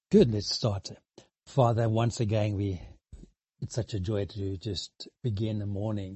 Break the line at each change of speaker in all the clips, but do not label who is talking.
Good, let's start. Father, once again, it's such a joy to just begin the morning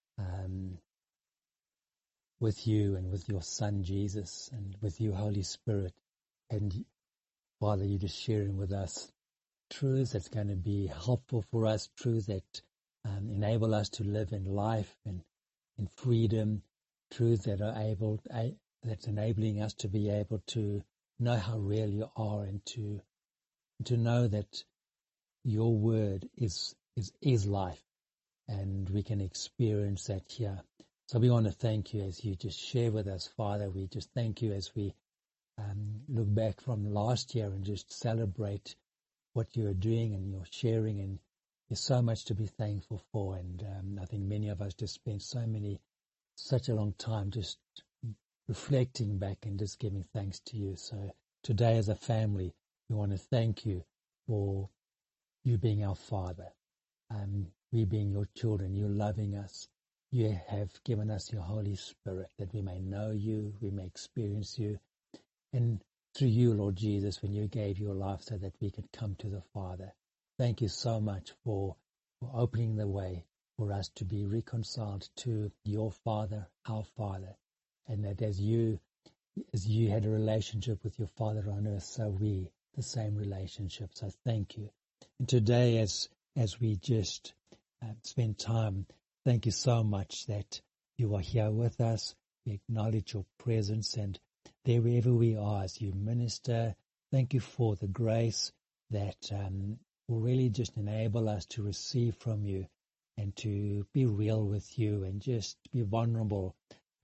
with you and with your Son, Jesus, and with you, Holy Spirit. And Father, you're just sharing with us truths that's going to be helpful for us, truths that enable us to live in life and in freedom, truths that that's enabling us to be able to know how real you are and to know that your word is life, and we can experience that here. So we want to thank you as you just share with us, Father. We just thank you as we look back from last year and just celebrate what you're doing and you're sharing, and there's so much to be thankful for. And I think many of us just spent such a long time just reflecting back and just giving thanks to you. So today as a family, we want to thank you for you being our Father, we being your children, you loving us. You have given us your Holy Spirit that we may know you, we may experience you. And through you, Lord Jesus, when you gave your life so that we could come to the Father. Thank you so much for opening the way for us to be reconciled to your Father, our Father. And that as you had a relationship with your Father on earth, so we, the same relationship. So thank you. And today, as we just spend time, thank you so much that you are here with us. We acknowledge your presence, and there wherever we are as you minister, thank you for the grace that will really just enable us to receive from you and to be real with you and just be vulnerable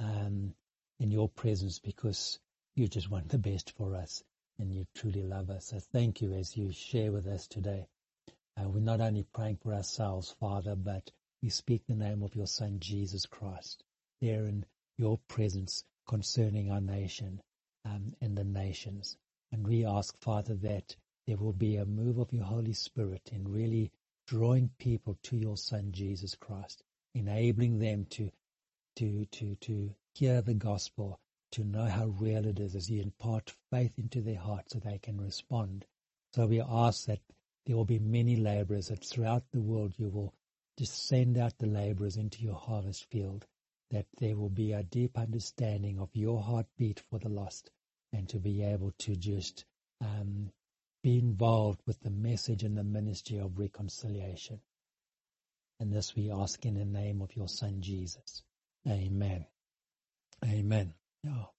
in your presence, because you just want the best for us and you truly love us. So thank you as you share with us today. We're not only praying for ourselves, Father, but we speak the name of your Son, Jesus Christ, there in your presence concerning our nation and the nations. And we ask, Father, that there will be a move of your Holy Spirit in really drawing people to your Son, Jesus Christ, enabling them to hear the gospel, to know how real it is as you impart faith into their hearts so they can respond. So we ask that there will be many laborers, that throughout the world you will just send out the laborers into your harvest field, that there will be a deep understanding of your heartbeat for the lost, and to be able to just be involved with the message and the ministry of reconciliation. And this we ask in the name of your Son, Jesus. Amen. Amen. Oh.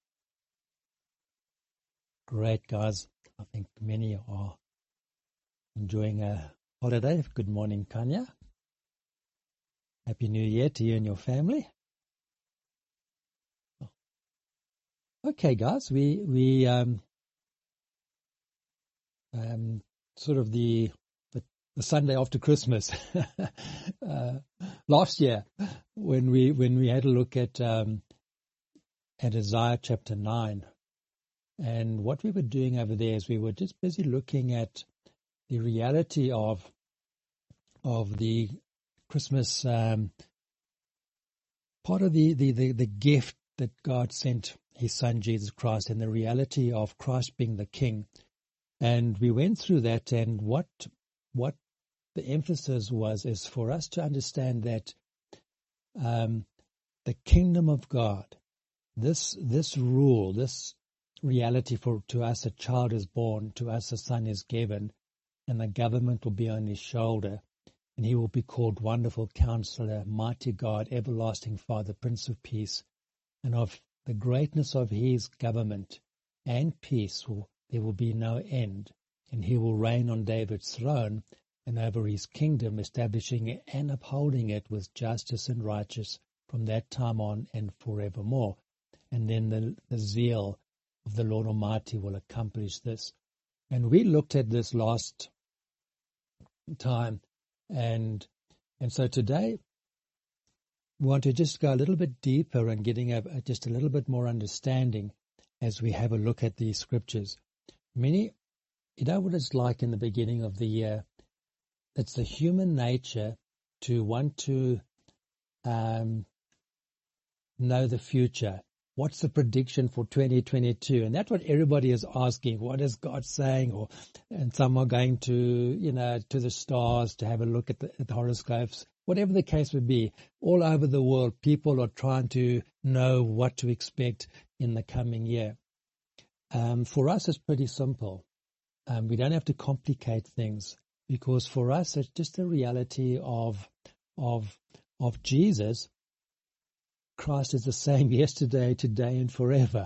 Great, guys. I think many are enjoying a holiday. Good morning, Kanya. Happy New Year to you and your family. Okay, guys, we sort of the Sunday after Christmas last year when we had a look at Isaiah chapter 9, and what we were doing over there is we were just busy looking at the reality of the Christmas part of the gift that God sent his Son Jesus Christ, and the reality of Christ being the King. And we went through that, and what the emphasis is for us to understand that the kingdom of God, this rule, this reality, to us a child is born, to us a son is given, and the government will be on his shoulder, and he will be called Wonderful Counselor, Mighty God, Everlasting Father, Prince of Peace. And of the greatness of his government and peace there will be no end, and he will reign on David's throne and over his kingdom, establishing it and upholding it with justice and righteousness from that time on and forevermore. And then the zeal of the Lord Almighty will accomplish this. And we looked at this last time, and so today we want to just go a little bit deeper and getting just a little bit more understanding as we have a look at these scriptures. You know what it's like in the beginning of the year? It's the human nature to want to know the future, what's the prediction for 2022? And that's what everybody is asking. What is God saying? And some are going to, to the stars to have a look at the horoscopes. Whatever the case would be, all over the world, people are trying to know what to expect in the coming year. For us, it's pretty simple. We don't have to complicate things, because for us, it's just the reality of Jesus. Christ is the same yesterday, today, and forever.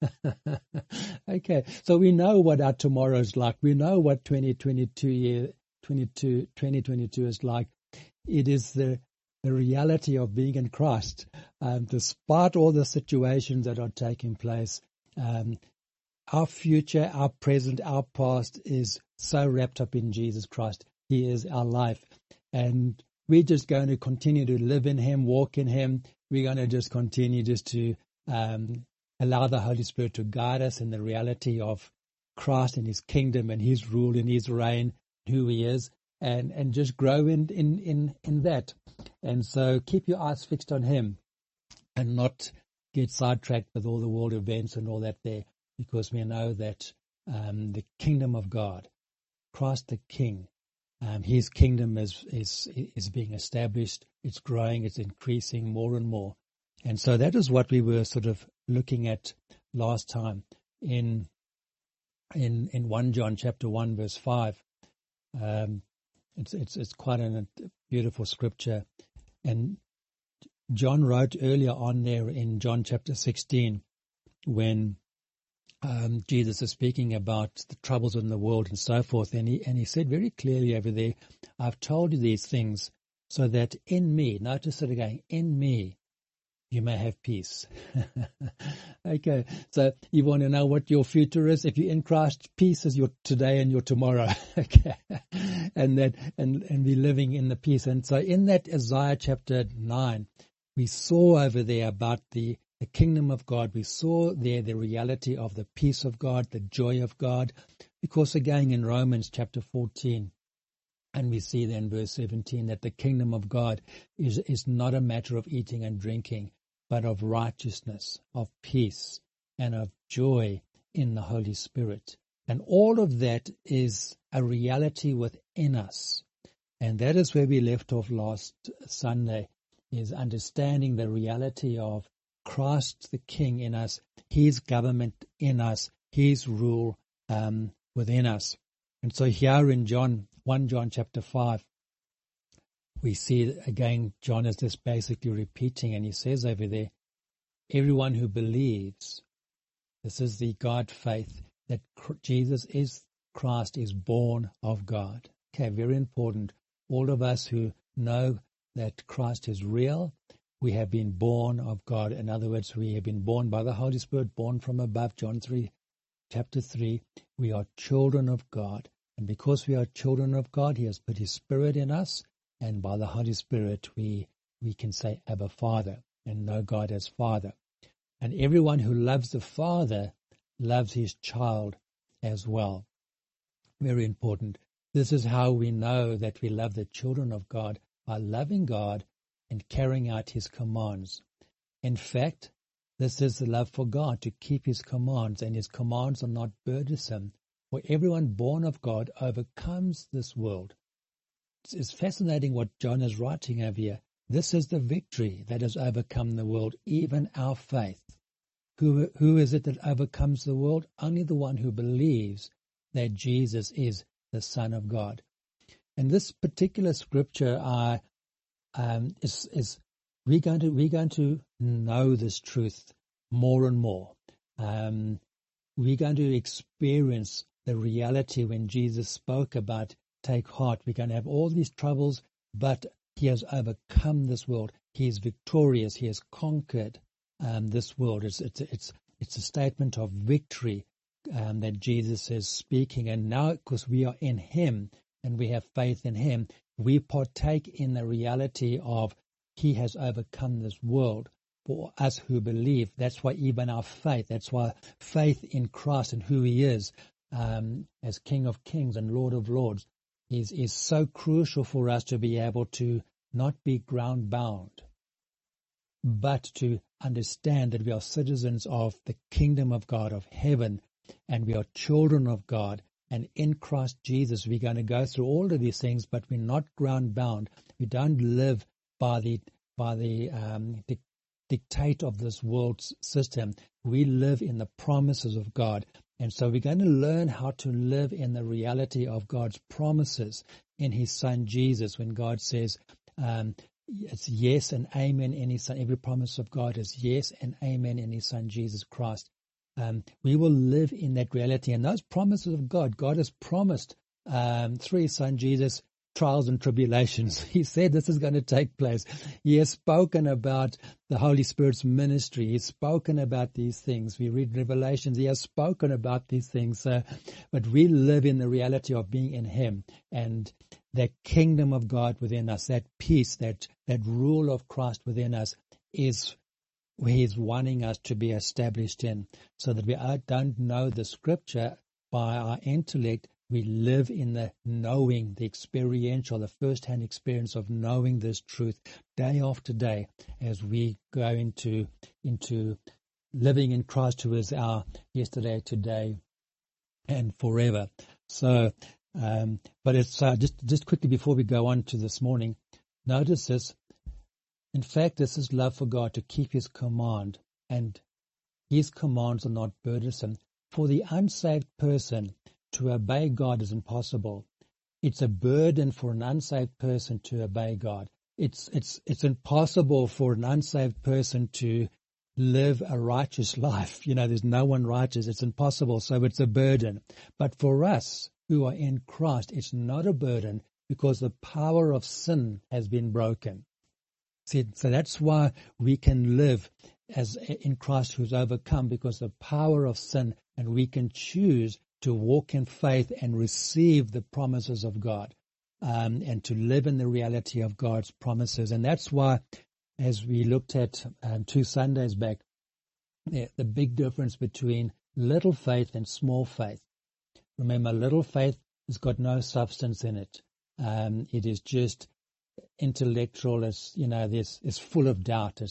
Okay, so we know what our tomorrow is like. We know what 2022 is like. It is the reality of being in Christ, despite all the situations that are taking place. Our future, our present, our past is so wrapped up in Jesus Christ. He is our life. And we're just going to continue to live in Him, walk in Him. We're going to just continue to allow the Holy Spirit to guide us in the reality of Christ and His kingdom and His rule and His reign, who He is, and just grow in that. And so keep your eyes fixed on Him and not get sidetracked with all the world events and all that there, because we know that the kingdom of God, Christ the King, His kingdom is being established. It's growing. It's increasing more and more. And so that is what we were sort of looking at last time in 1 John chapter 1 verse 5. It's quite a beautiful scripture. And John wrote earlier on there in John chapter 16 when Jesus is speaking about the troubles in the world and so forth, and he said very clearly over there, I've told you these things so that in me, notice it again, in me, you may have peace. Okay, so you want to know what your future is? If you're in Christ, peace is your today and your tomorrow. Okay, and be living in the peace. And so in that Isaiah chapter 9, we saw over there about the kingdom of God. We saw there the reality of the peace of God, the joy of God, because again in Romans chapter 14, and we see there in verse 17 that the kingdom of God is not a matter of eating and drinking, but of righteousness, of peace, and of joy in the Holy Spirit. And all of that is a reality within us. And that is where we left off last Sunday, is understanding the reality of Christ the King in us, His government in us, His rule within us. And so here in 1 John chapter 5, we see again John is just basically repeating, and he says over there, everyone who believes, this is the God faith, that Jesus is Christ, is born of God. Okay, very important. All of us who know that Christ is real, we have been born of God. In other words, we have been born by the Holy Spirit, born from above, chapter 3. We are children of God. And because we are children of God, He has put His Spirit in us. And by the Holy Spirit, we can say, Abba, Father, and know God as Father. And everyone who loves the Father loves his child as well. Very important. This is how we know that we love the children of God, by loving God and carrying out His commands. In fact, this is the love for God, to keep His commands, and His commands are not burdensome. For everyone born of God overcomes this world. It's fascinating what John is writing over here. This is the victory that has overcome the world, even our faith. Who is it that overcomes the world? Only the one who believes that Jesus is the Son of God. And this particular scripture we're going to know this truth more and more. We're going to experience the reality when Jesus spoke about take heart. We're going to have all these troubles, but He has overcome this world. He is victorious. He has conquered this world. It's a statement of victory that Jesus is speaking. And now, because we are in Him and we have faith in Him, we partake in the reality of He has overcome this world. For us who believe, that's why even our faith, that's why faith in Christ and who He is as King of Kings and Lord of Lords is so crucial for us to be able to not be ground bound, but to understand that we are citizens of the kingdom of God, of heaven, and we are children of God. And in Christ Jesus, we're going to go through all of these things, but we're not ground bound. We don't live by the dictate of this world's system. We live in the promises of God. And so we're going to learn how to live in the reality of God's promises in his Son Jesus, when God says it's yes and amen in his Son. Every promise of God is yes and amen in his Son Jesus Christ. We will live in that reality. And those promises of God, God has promised through his Son Jesus trials and tribulations. He said this is going to take place. He has spoken about the Holy Spirit's ministry. He's spoken about these things. We read Revelations. He has spoken about these things. But we live in the reality of being in him, and that kingdom of God within us, that peace, that rule of Christ within us is where he's wanting us to be established in, so that we don't know the scripture by our intellect. We live in the knowing, the experiential, the first-hand experience of knowing this truth day after day as we go into living in Christ, who is our yesterday, today, and forever. So, but it's just quickly before we go on to this morning, notice this. In fact, this is love for God, to keep his command, and his commands are not burdensome. For the unsaved person, to obey God is impossible. It's a burden for an unsaved person to obey God. It's impossible for an unsaved person to live a righteous life. There's no one righteous. It's impossible. So it's a burden. But for us who are in Christ, it's not a burden, because the power of sin has been broken. See, so that's why we can live as in Christ, who's overcome, because the power of sin, and we can choose to walk in faith and receive the promises of God, and to live in the reality of God's promises. And that's why, as we looked at 2 Sundays back, the big difference between little faith and small faith. Remember, little faith has got no substance in it. It is just intellectual. It's full of doubt.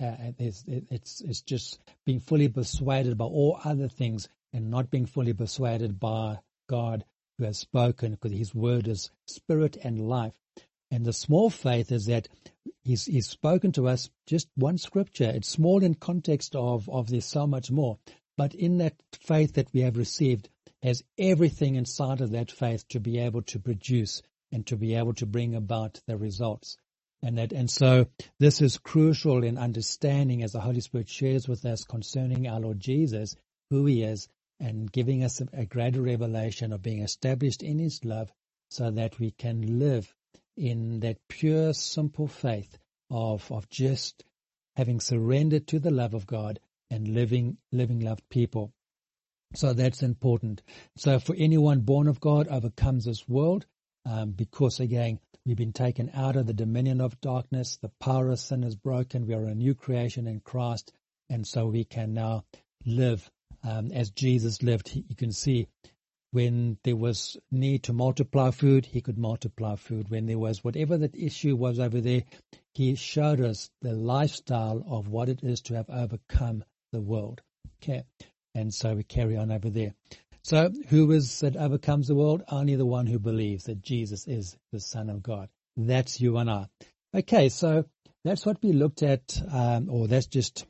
It's just being fully persuaded by all other things, and not being fully persuaded by God, who has spoken, because his word is spirit and life. And the small faith is that he's spoken to us just one scripture. It's small in context of there's so much more. But in that faith that we have received has everything inside of that faith to be able to produce and to be able to bring about the results. And so this is crucial in understanding, as the Holy Spirit shares with us concerning our Lord Jesus, who he is, and giving us a greater revelation of being established in his love, so that we can live in that pure, simple faith of just having surrendered to the love of God and living loved people. So that's important. So for anyone born of God overcomes this world, because again, we've been taken out of the dominion of darkness. The power of sin is broken. We are a new creation in Christ. And so we can now live as Jesus lived. You can see when there was need to multiply food, he could multiply food. When there was whatever that issue was over there, he showed us the lifestyle of what it is to have overcome the world. Okay. And so we carry on over there. So who is that overcomes the world? Only the one who believes that Jesus is the Son of God. That's you and I. Okay, so that's what we looked at, or that's just,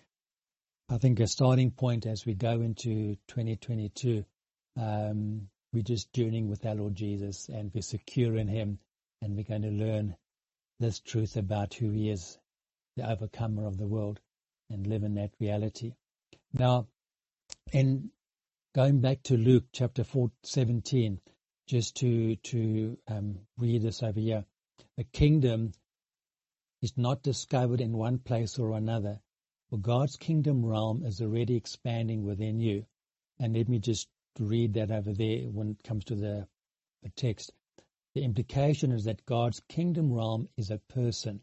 I think, a starting point as we go into 2022. We're just journeying with our Lord Jesus, and we're secure in him, and we're going to learn this truth about who he is, the overcomer of the world, and live in that reality. Now, in going back to Luke chapter 4:17, just to read this over here. The kingdom is not discovered in one place or another, for God's kingdom realm is already expanding within you. And let me just read that over there when it comes to the text. The implication is that God's kingdom realm is a person,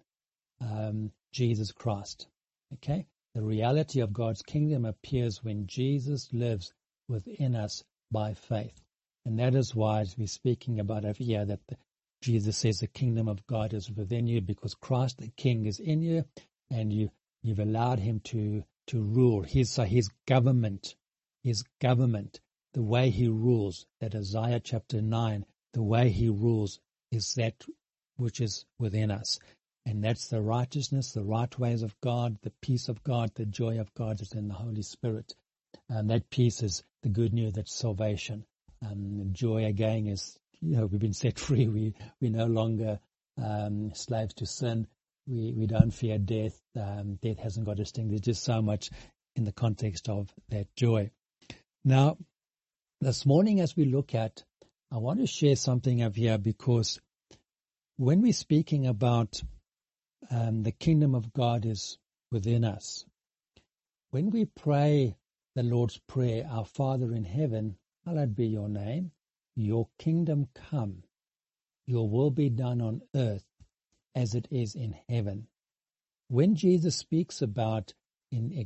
Jesus Christ. Okay? The reality of God's kingdom appears when Jesus lives within us by faith. And that is why we're speaking about over here that Jesus says the kingdom of God is within you, because Christ the King is in you, and you You've allowed him to rule. His government, the way he rules, that Isaiah chapter 9, the way he rules is that which is within us. And that's the righteousness, the right ways of God, the peace of God, the joy of God is in the Holy Spirit. And that peace is the good news, that's salvation. Joy again is, we've been set free. We're no longer slaves to sin. We don't fear death. Death hasn't got a sting. There's just so much in the context of that joy. Now, this morning as we look at, I want to share something up here, because when we're speaking about the kingdom of God is within us, when we pray the Lord's Prayer, our Father in heaven, hallowed be your name, your kingdom come, your will be done on earth as it is in heaven. When Jesus speaks about, in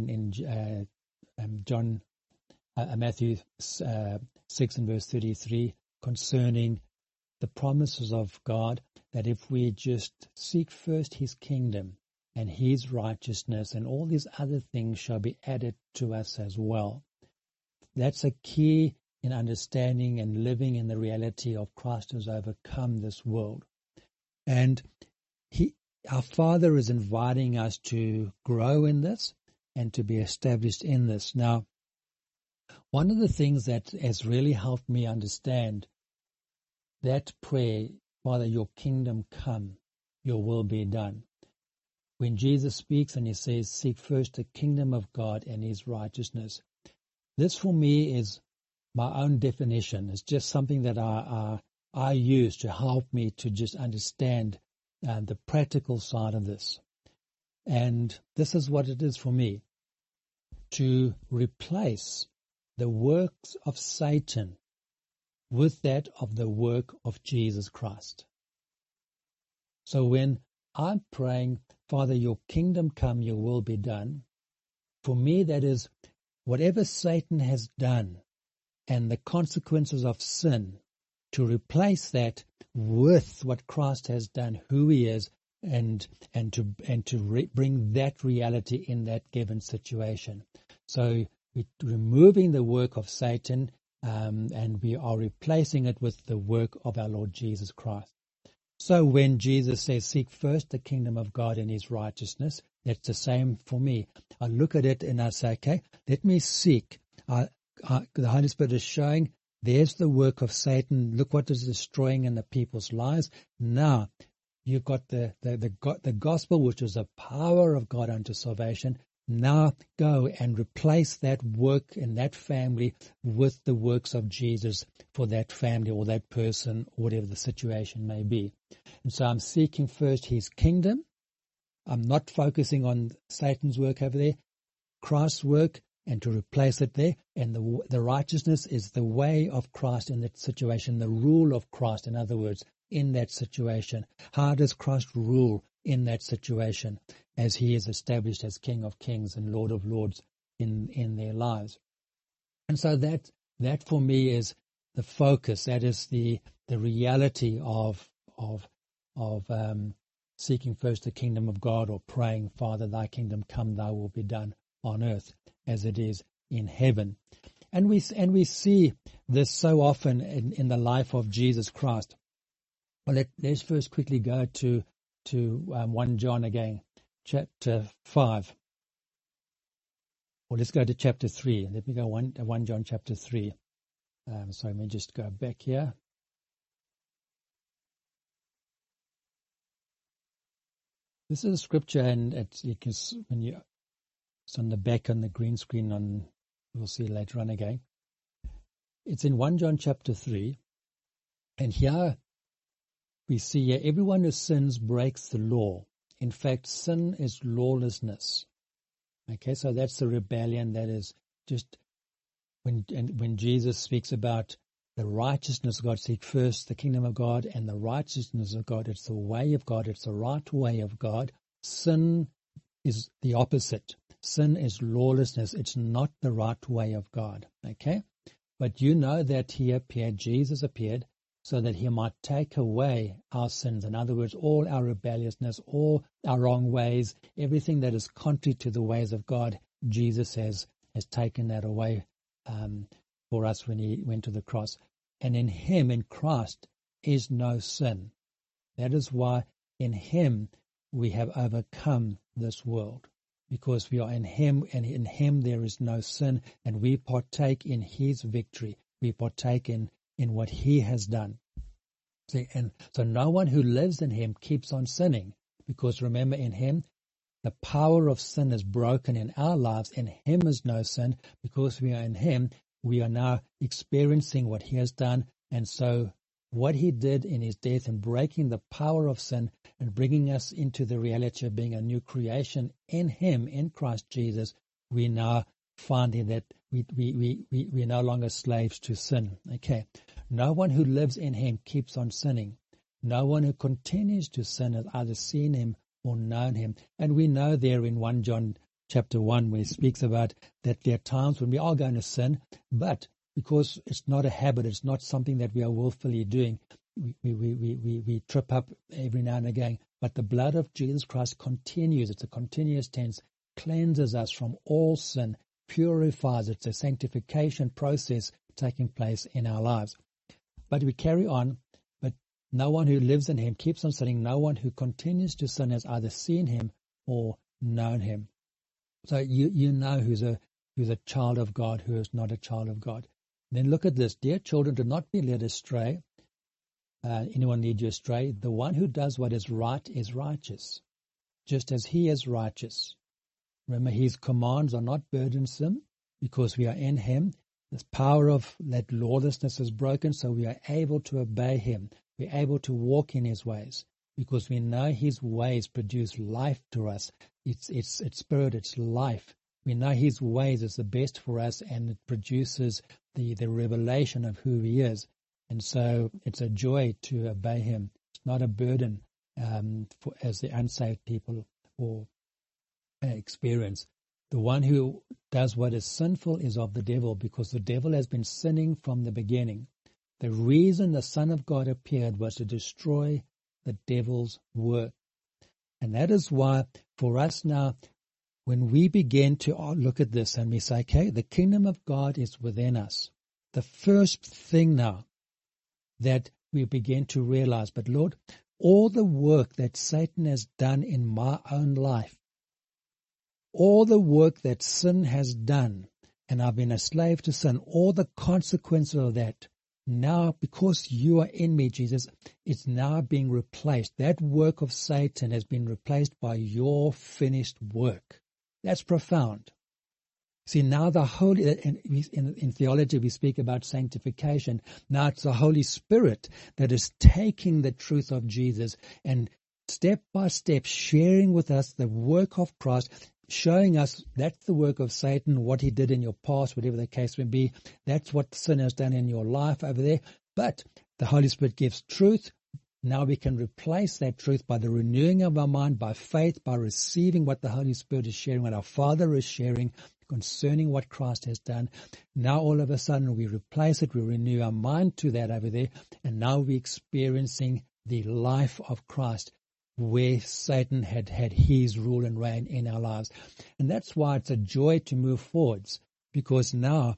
Matthew 6 and verse 33, concerning the promises of God, that if we just seek first his kingdom and his righteousness, and all these other things shall be added to us as well. That's a key in understanding and living in the reality of Christ has overcome this world. And our Father is inviting us to grow in this and to be established in this. Now, one of the things that has really helped me understand that prayer, Father, your kingdom come, your will be done. When Jesus speaks and he says, seek first the kingdom of God and his righteousness. This for me is my own definition. It's just something that I use to help me to just understand the practical side of this. And this is what it is for me. To replace the works of Satan with that of the work of Jesus Christ. So when I'm praying, Father, your kingdom come, your will be done, for me that is whatever Satan has done and the consequences of sin, to replace that with what Christ has done, who he is, and to bring that reality in that given situation. So we're removing the work of Satan, and we are replacing it with the work of our Lord Jesus Christ. So when Jesus says, seek first the kingdom of God and his righteousness, that's the same for me. I look at it and I say, okay, let me seek. The Holy Spirit is showing, there's the work of Satan. Look what is destroying in the people's lives. Now, you've got the gospel, which is the power of God unto salvation. Now go and replace that work in that family with the works of Jesus for that family or that person, or whatever the situation may be. And so I'm seeking first his kingdom. I'm not focusing on Satan's work over there, Christ's work, and to replace it there. And the righteousness is the way of Christ in that situation, the rule of Christ, in other words, in that situation. How does Christ rule in that situation as he is established as King of Kings and Lord of Lords in their lives? And so that for me is the focus. That is the reality of seeking first the kingdom of God, or praying, Father, thy kingdom come, thy will be done on earth as it is in heaven. And we see this so often in the life of Jesus Christ. Well, let's first quickly go to 1 John again, chapter 5. Or let's go to chapter 3. Let me go 1 John chapter 3. So let me just go back here. This is a scripture, and it's on the back on the green screen. We'll see later on again. It's in 1 John chapter 3, and here we see everyone who sins breaks the law. In fact, sin is lawlessness. Okay, so that's the rebellion that is just when Jesus speaks about the righteousness of God, seek first the kingdom of God and the righteousness of God. It's the way of God. It's the right way of God. Sin is the opposite. Sin is lawlessness. It's not the right way of God. Okay? But you know that he appeared, Jesus appeared, so that he might take away our sins. In other words, all our rebelliousness, all our wrong ways, everything that is contrary to the ways of God, Jesus has taken that away for us when he went to the cross. And in him, in Christ, is no sin. That is why in him we have overcome this world, because we are in him, and in him there is no sin, and we partake in his victory. We partake in what he has done. See, and so no one who lives in him keeps on sinning, because remember, in him the power of sin is broken in our lives. In him is no sin. Because we are in him, we are now experiencing what he has done. And so what he did in his death and breaking the power of sin and bringing us into the reality of being a new creation in him, in Christ Jesus, we now find that we're no longer slaves to sin. Okay. No one who lives in him keeps on sinning. No one who continues to sin has either seen him or known him. And we know there in 1 John chapter 1, where he speaks about that there are times when we are going to sin, but because it's not a habit, it's not something that we are willfully doing, we trip up every now and again. But the blood of Jesus Christ continues, it's a continuous tense, cleanses us from all sin, purifies. It's a sanctification process taking place in our lives. But we carry on. But no one who lives in him keeps on sinning. No one who continues to sin has either seen him or known him. So you know who's a child of God, who is not a child of God. Then look at this. Dear children, do not be led astray. Anyone lead you astray? The one who does what is right is righteous, just as he is righteous. Remember, his commands are not burdensome, because we are in him. This power of that lawlessness is broken, so we are able to obey him. We're able to walk in his ways, because we know his ways produce life to us. It's spirit, it's life. We know his ways is the best for us, and it produces the revelation of who he is. And so it's a joy to obey him. It's not a burden as the unsaved people or experience. The one who does what is sinful is of the devil, because the devil has been sinning from the beginning. The reason the Son of God appeared was to destroy the devil's work. And that is why for us now, when we begin to look at this and we say, okay, the kingdom of God is within us, the first thing now that we begin to realize, but Lord, all the work that Satan has done in my own life, all the work that sin has done, and I've been a slave to sin, all the consequences of that, now, because you are in me, Jesus, it's now being replaced. That work of Satan has been replaced by your finished work. That's profound. See, now the Holy, in theology we speak about sanctification. Now it's the Holy Spirit that is taking the truth of Jesus and step by step sharing with us the work of Christ, showing us that's the work of Satan, what he did in your past, whatever the case may be. That's what sin has done in your life over there. But the Holy Spirit gives truth. Now we can replace that truth by the renewing of our mind, by faith, by receiving what the Holy Spirit is sharing, what our Father is sharing concerning what Christ has done. Now all of a sudden we replace it, we renew our mind to that over there, and now we're experiencing the life of Christ, where Satan had his rule and reign in our lives. And that's why it's a joy to move forwards, because now,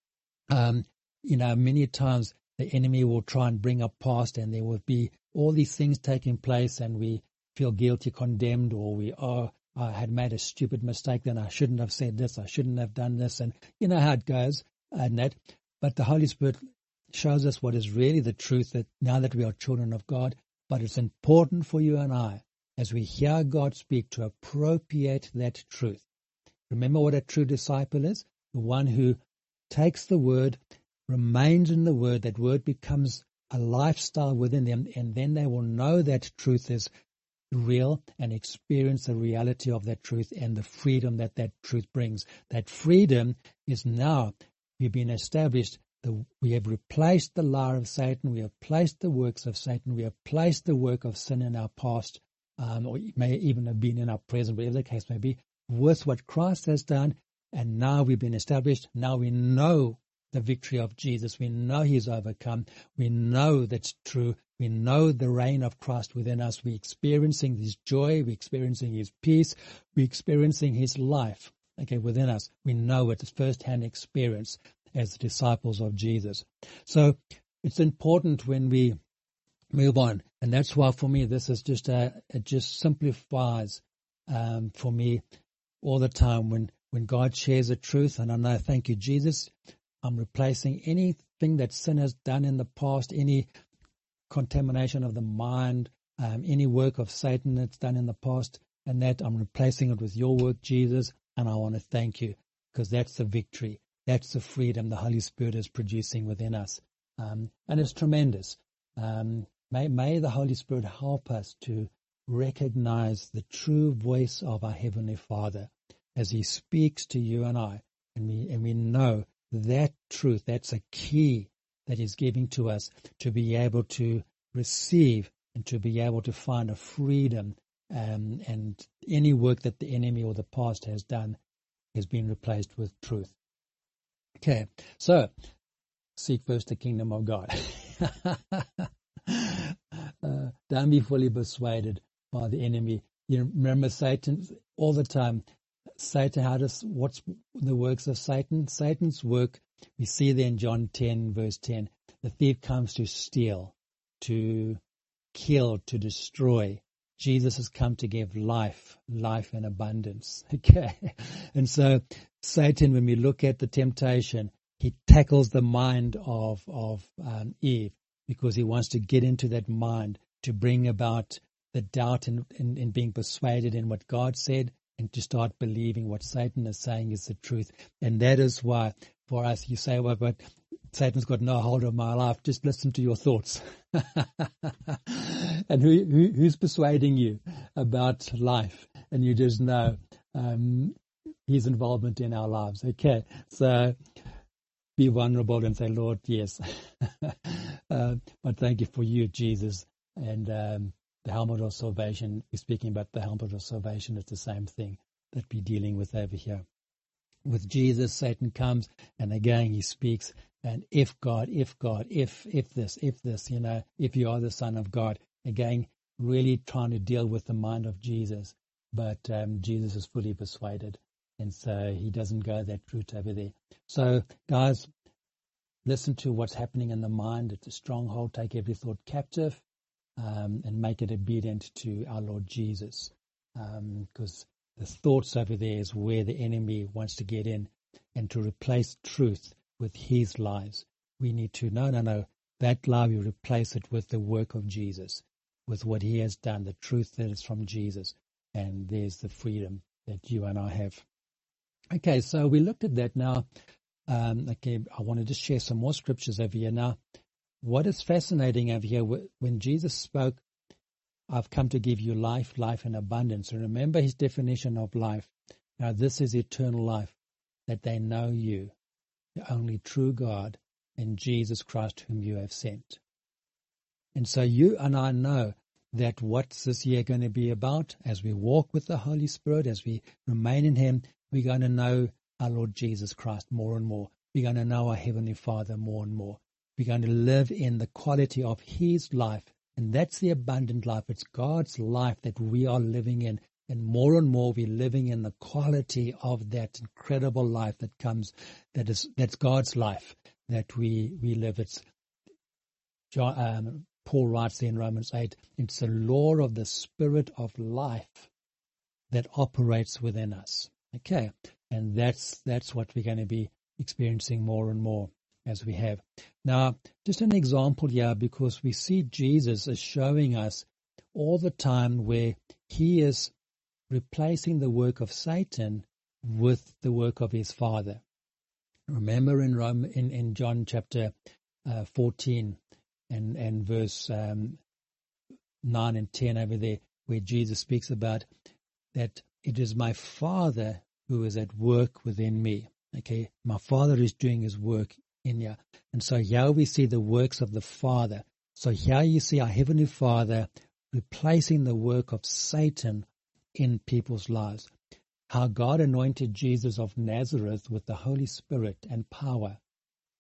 many times the enemy will try and bring up past, and there will be all these things taking place, and we feel guilty, condemned, or we I had made a stupid mistake, then I shouldn't have said this, I shouldn't have done this, and you know how it goes, and that. But the Holy Spirit shows us what is really the truth, that now that we are children of God. But it's important for you and I, as we hear God speak, to appropriate that truth. Remember what a true disciple is? The one who takes the word, remains in the word, that word becomes a lifestyle within them, and then they will know that truth is real and experience the reality of that truth and the freedom that that truth brings. That freedom is now, we've been established. We have replaced the lie of Satan. We have placed the works of Satan. We have placed the work of sin in our past, or it may even have been in our present, whatever the case may be, with what Christ has done. And now we've been established. Now we know the victory of Jesus. We know he's overcome. We know that's true. We know the reign of Christ within us. We're experiencing his joy. We're experiencing his peace. We're experiencing his life, within us. We know it. It's first-hand experience as the disciples of Jesus. So it's important when we move on. And that's why for me, this is just it just simplifies for me all the time when God shares a truth. And I know, thank you, Jesus, I'm replacing anything that sin has done in the past, any contamination of the mind, any work of Satan that's done in the past, and that I'm replacing it with your work, Jesus. And I want to thank you, because that's the victory. That's the freedom the Holy Spirit is producing within us. And it's tremendous. May the Holy Spirit help us to recognize the true voice of our Heavenly Father as he speaks to you and I. And we know that truth, that's a key that he's giving to us to be able to receive and to be able to find a freedom. And any work that the enemy or the past has done has been replaced with truth. Okay, so seek first the kingdom of God. Don't be fully persuaded by the enemy. You remember Satan all the time. Satan, what's the works of Satan? Satan's work, we see there in John 10, verse 10. The thief comes to steal, to kill, to destroy. Jesus has come to give life in abundance. Okay. And so Satan, when we look at the temptation, he tackles the mind of Eve, because he wants to get into that mind to bring about the doubt in being persuaded in what God said, and to start believing what Satan is saying is the truth. And that is why for us, you say, well, but Satan's got no hold of my life. Just listen to your thoughts. And who's persuading you about life? And you just know his involvement in our lives. Okay, so be vulnerable and say, Lord, yes. But thank you for you, Jesus. And the helmet of salvation, we're speaking about the helmet of salvation. It's the same thing that we're dealing with over here. With Jesus, Satan comes, and again he speaks, and if this, if you are the Son of God, again, really trying to deal with the mind of Jesus. But Jesus is fully persuaded, and so he doesn't go that route over there. So, guys, listen to what's happening in the mind. It's a stronghold. Take every thought captive and make it obedient to our Lord Jesus, because the thoughts over there is where the enemy wants to get in and to replace truth with his lies. We need to, no, that lie, we replace it with the work of Jesus, with what he has done, the truth that is from Jesus. And there's the freedom that you and I have. Okay, so we looked at that now. I wanted to share some more scriptures over here. Now, what is fascinating over here, when Jesus spoke, I've come to give you life in abundance. And remember his definition of life. Now, this is eternal life, that they know you, the only true God, and Jesus Christ whom you have sent. And so you and I know that what's this year going to be about? As we walk with the Holy Spirit, as we remain in him, we're going to know our Lord Jesus Christ more and more. We're going to know our Heavenly Father more and more. We're going to live in the quality of his life. And that's the abundant life. It's God's life that we are living in. And more we're living in the quality of that incredible life that comes, that's God's life that we live. It's Paul writes there in Romans 8, it's the law of the Spirit of life that operates within us. Okay, and that's what we're going to be experiencing more and more as we have. Now, just an example here, because we see Jesus is showing us all the time where he is replacing the work of Satan with the work of his Father. Remember in John chapter 14 and verse 9 and 10 over there, where Jesus speaks about that it is my Father who is at work within me. Okay, my Father is doing his work in here. And so here we see the works of the Father. So here you see our Heavenly Father replacing the work of Satan in people's lives. How God anointed Jesus of Nazareth with the Holy Spirit and power.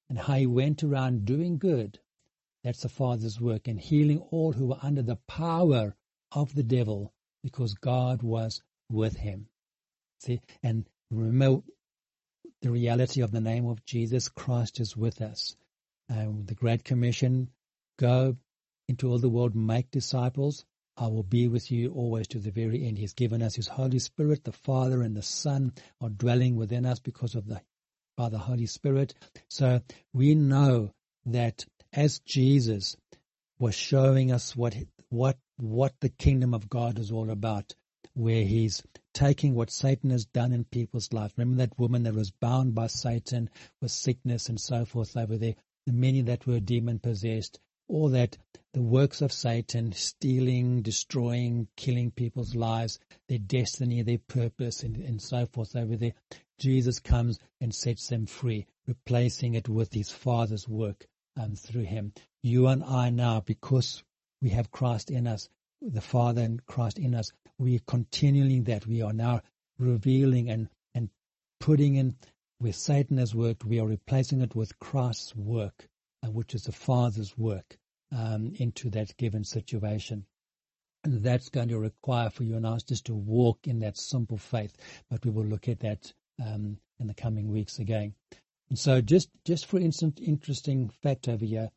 and how he went around doing good. That's the Father's work, and healing all who were under the power of the devil, because God was with him. See, and remember the reality of the name of Jesus Christ is with us. The Great Commission, go into all the world, make disciples. I will be with you always to the very end. He's given us his Holy Spirit. The Father and the Son are dwelling within us by the Holy Spirit. So we know that as Jesus was showing us what the kingdom of God is all about, where he's taking what Satan has done in people's lives. Remember that woman that was bound by Satan with sickness and so forth over there, the many that were demon-possessed, all that, the works of Satan, stealing, destroying, killing people's lives, their destiny, their purpose, and so forth over there. Jesus comes and sets them free, replacing it with his Father's work through him. You and I now, because we have Christ in us, the Father and Christ in us, we are continuing that. We are now revealing and putting in where Satan has worked, we are replacing it with Christ's work, which is the Father's work, into that given situation. And that's going to require for you and us just to walk in that simple faith. But we will look at that in the coming weeks again. And so just for instance, interesting fact over here,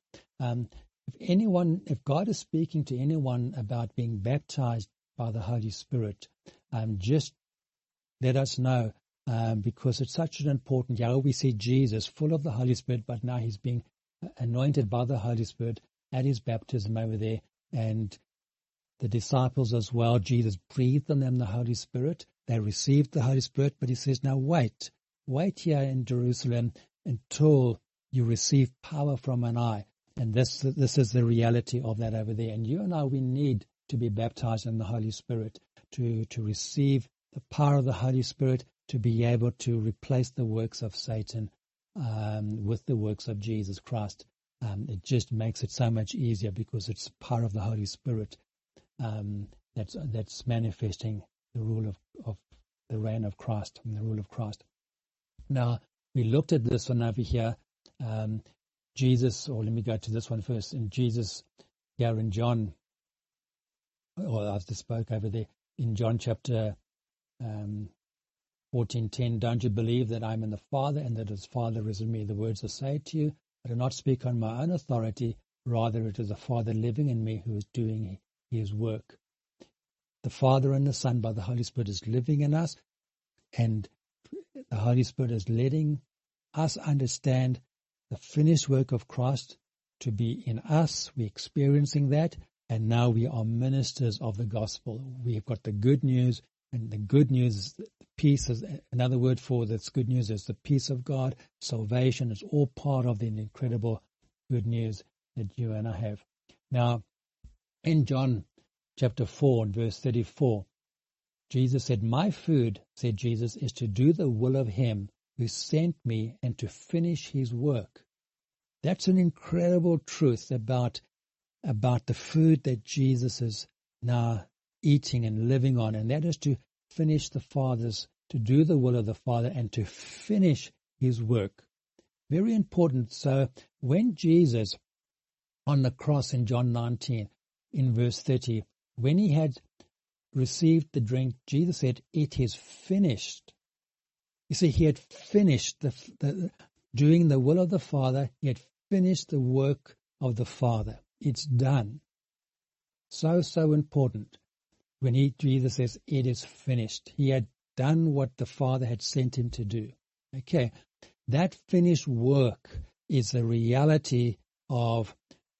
if God is speaking to anyone about being baptized by the Holy Spirit, just let us know, because it's such an important, we see Jesus full of the Holy Spirit, but now he's being anointed by the Holy Spirit at his baptism over there, and the disciples as well. Jesus breathed on them the Holy Spirit. They received the Holy Spirit, but he says, now wait here in Jerusalem until you receive power from on high. And this is the reality of that over there. And you and I, we need to be baptized in the Holy Spirit to receive the power of the Holy Spirit, to be able to replace the works of Satan with the works of Jesus Christ. It just makes it so much easier because it's part of the Holy Spirit that's manifesting the rule of the reign of Christ and the rule of Christ. Now, we looked at this one over here. Jesus, or let me go to this one first. In Jesus, here in John, or I've just spoke over there, in John chapter 14:10, don't you believe that I'm in the Father and that his Father is in me? The words I say to you, I do not speak on my own authority, rather it is the Father living in me who is doing his work. The Father and the Son by the Holy Spirit is living in us, and the Holy Spirit is letting us understand the finished work of Christ to be in us. We're experiencing that, and now we are ministers of the gospel. We've got the good news, and the good news is the peace. Another word for this good news is the peace of God. Salvation is all part of the incredible good news that you and I have. Now, in John chapter 4 and verse 34, Jesus said, my food, said Jesus, is to do the will of him who sent me and to finish his work. That's an incredible truth about the food that Jesus is now eating and living on, and that is to finish to do the will of the Father and to finish his work. Very important. So when Jesus on the cross in John 19, in verse 30, when he had received the drink, Jesus said, it is finished. You see, he had finished doing the will of the Father. He had finished the work of the Father. It's done. So important. When Jesus says, it is finished. He had done what the Father had sent him to do. Okay. That finished work is the reality of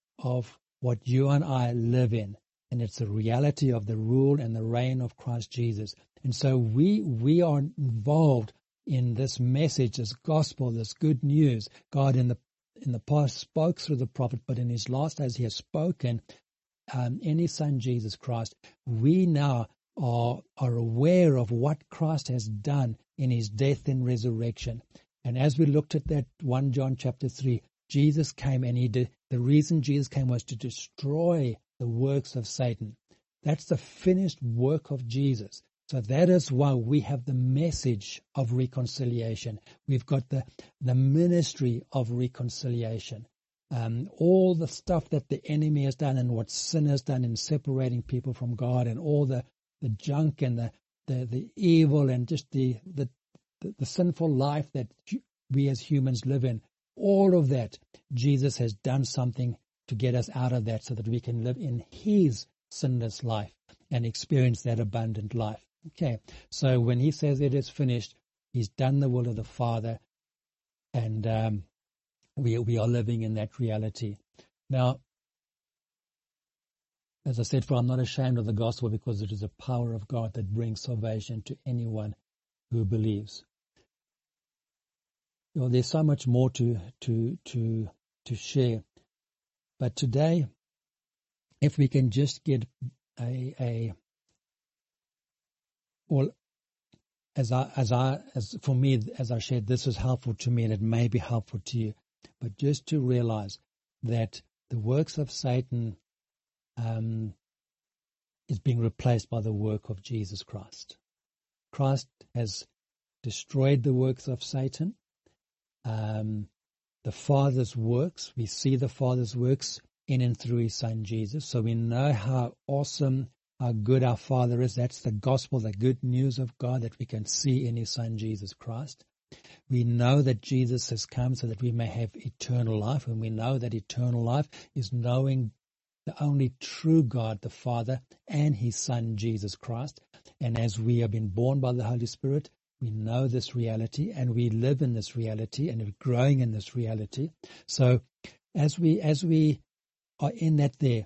what you and I live in. And it's the reality of the rule and the reign of Christ Jesus. And so we are involved in this message, this gospel, this good news. God in the past spoke through the prophet, but in his last days he has spoken in his Son Jesus Christ. We now are aware of what Christ has done in his death and resurrection. And as we looked at that 1 John chapter 3, Jesus came, and the reason Jesus came was to destroy the works of Satan. That's the finished work of Jesus. So that is why we have the message of reconciliation. We've got the ministry of reconciliation. All the stuff that the enemy has done and what sin has done in separating people from God, and all the junk and the evil and just the sinful life that we as humans live in, all of that, Jesus has done something to get us out of that so that we can live in his sinless life and experience that abundant life. Okay, so when he says it is finished, he's done the will of the Father, and we are living in that reality. Now, as I said, for I'm not ashamed of the gospel, because it is the power of God that brings salvation to anyone who believes. Well, there's so much more to share, but today, if we can just get for me, as I shared, this is helpful to me, and it may be helpful to you. But just to realize that the works of Satan is being replaced by the work of Jesus Christ. Christ has destroyed the works of Satan. The Father's works, we see the Father's works in and through his Son Jesus. So we know how awesome, how good our Father is. That's the gospel, the good news of God that we can see in his Son Jesus Christ. We know that Jesus has come so that we may have eternal life, and we know that eternal life is knowing the only true God, the Father, and his Son Jesus Christ. And as we have been born by the Holy Spirit, we know this reality, and we live in this reality, and we're growing in this reality. So as we are in that there,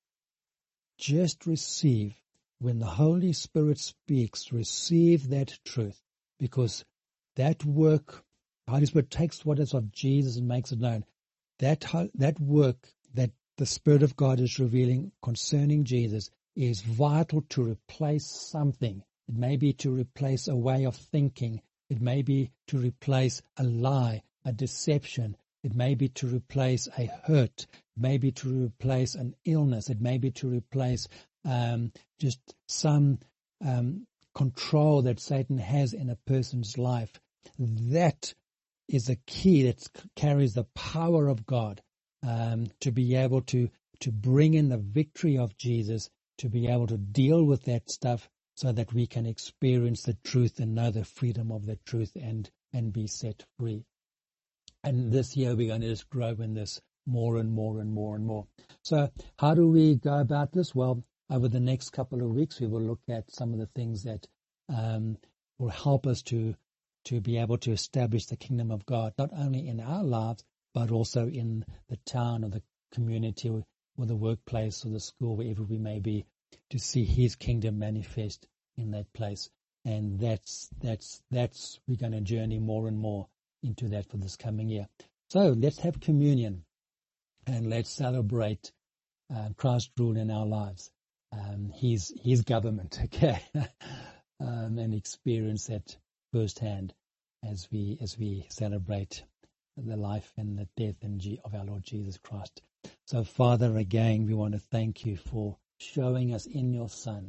just receive, when the Holy Spirit speaks, receive that truth, because that work, the Holy Spirit takes what is of Jesus and makes it known. That work that the Spirit of God is revealing concerning Jesus is vital to replace something. It may be to replace a way of thinking. It may be to replace a lie, a deception. It may be to replace a hurt. It may be to replace an illness. It may be to replace just some control that Satan has in a person's life. That is a key that carries the power of God to be able to bring in the victory of Jesus, to be able to deal with that stuff so that we can experience the truth and know the freedom of the truth and be set free. And this year we're going to just grow in this more and more and more and more. So how do we go about this? Well, over the next couple of weeks, we will look at some of the things that will help us to be able to establish the kingdom of God, not only in our lives, but also in the town or the community or the workplace or the school, wherever we may be, to see his kingdom manifest in that place. And that's we're going to journey more and more into that for this coming year. So let's have communion and let's celebrate Christ's rule in our lives, his government, okay, and experience that firsthand as we celebrate the life and the death of our Lord Jesus Christ. So, Father, again, we want to thank you for showing us in your Son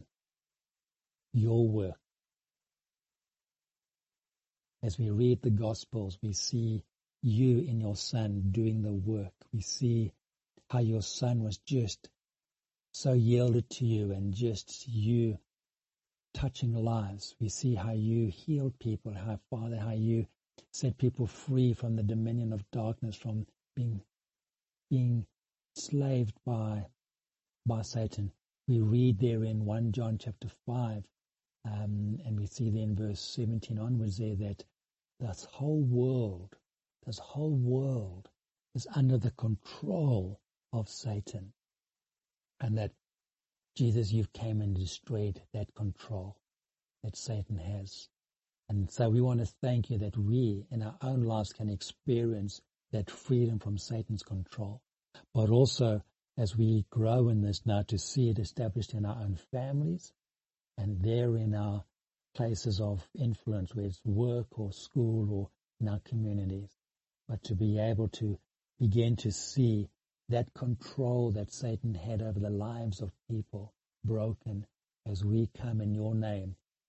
your work. As we read the Gospels, we see you in your Son doing the work. We see how your Son was just so yielded to you and just you touching lives. We see how you healed people, how, Father, how you set people free from the dominion of darkness, from being enslaved by Satan. We read there in 1 John chapter 5, and we see there in verse 17 onwards there that this whole world is under the control of Satan, and that Jesus, you've came and destroyed that control that Satan has. And so we want to thank you that we in our own lives can experience that freedom from Satan's control, but also as we grow in this now to see it established in our own families and there in our places of influence, whether it's work or school or in our communities, but to be able to begin to see that control that Satan had over the lives of people broken as we come in your name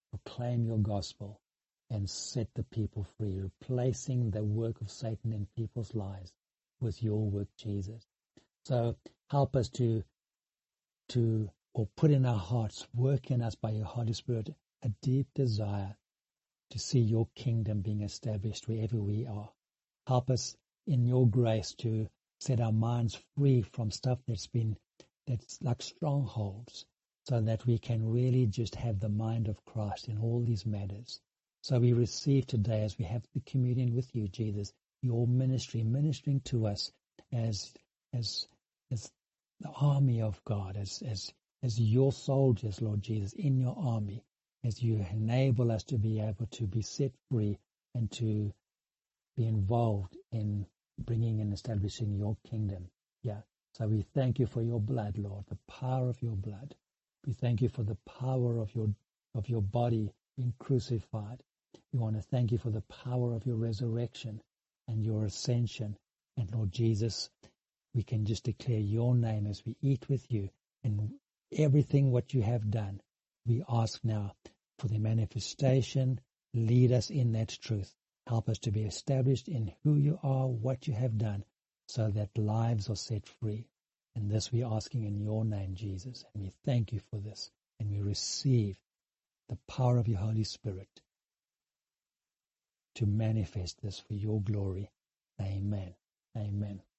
proclaim your gospel and set the people free, replacing the work of Satan in people's lives with your work, Jesus. So help us to put in our hearts, work in us by your Holy Spirit, a deep desire to see your kingdom being established wherever we are. Help us in your grace to set our minds free from stuff that's like strongholds, so that we can really just have the mind of Christ in all these matters. So we receive today, as we have the communion with you, Jesus, your ministering to us as the army of God, as your soldiers, Lord Jesus, in your army, as you enable us to be able to be set free and to be involved in bringing and establishing your kingdom. Yeah. So we thank you for your blood, Lord, the power of your blood. We thank you for the power of your body being crucified. We want to thank you for the power of your resurrection and your ascension. And Lord Jesus, we can just declare your name as we eat with you, and everything what you have done. We ask now for the manifestation. Lead us in that truth. Help us to be established in who you are, what you have done, so that lives are set free. And this we're asking in your name, Jesus. And we thank you for this. And we receive the power of your Holy Spirit to manifest this for your glory. Amen. Amen.